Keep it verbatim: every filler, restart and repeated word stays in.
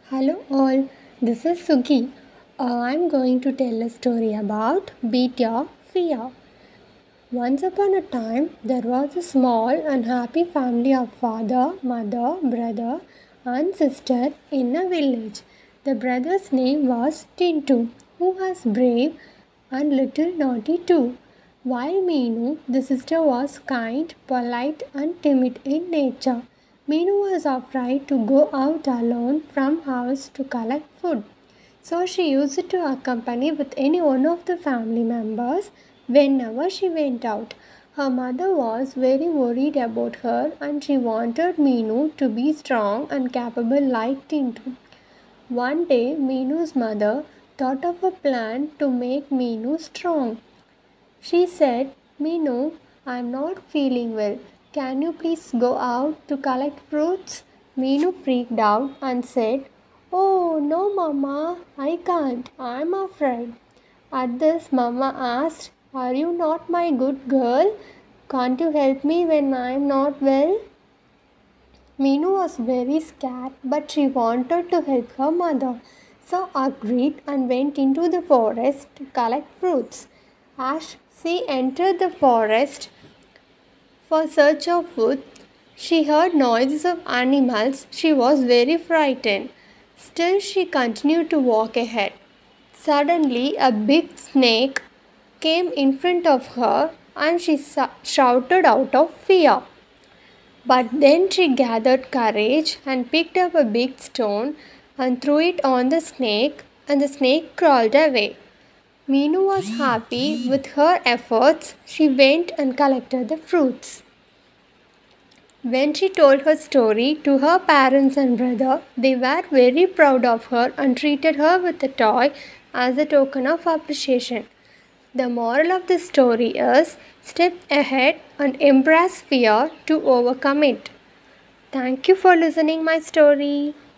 Hello all, this is Sugi. Uh, I'm going to tell a story about Beat Your Fear. Once upon a time, there was a small unhappy family of father, mother, brother, and sister in a village. The brother's name was Tintu, who was brave and little naughty too. While Meenu, the sister, was kind, polite, and timid in nature. Meenu was afraid to go out alone from house to collect food. So she used to accompany with any one of the family members whenever she went out. Her mother was very worried about her and she wanted Meenu to be strong and capable like Tintu. One day, Meenu's mother thought of a plan to make Meenu strong. She said, Meenu, I'm not feeling well. Can you please go out to collect fruits? Meenu freaked out and said, Oh, no, Mama, I can't. I'm afraid. At this, Mama asked, Are you not my good girl? Can't you help me when I'm not well? Meenu was very scared, but she wanted to help her mother, so agreed and went into the forest to collect fruits. As she entered the forest for search of food, she heard noises of animals. She was very frightened. Still, she continued to walk ahead. Suddenly, a big snake came in front of her and she shouted out of fear. But then she gathered courage and picked up a big stone and threw it on the snake, and the snake crawled away. Meenu was happy with her efforts. She went and collected the fruits. When she told her story to her parents and brother, they were very proud of her and treated her with a toy as a token of appreciation. The moral of the story is step ahead and embrace fear to overcome it. Thank you for listening my story.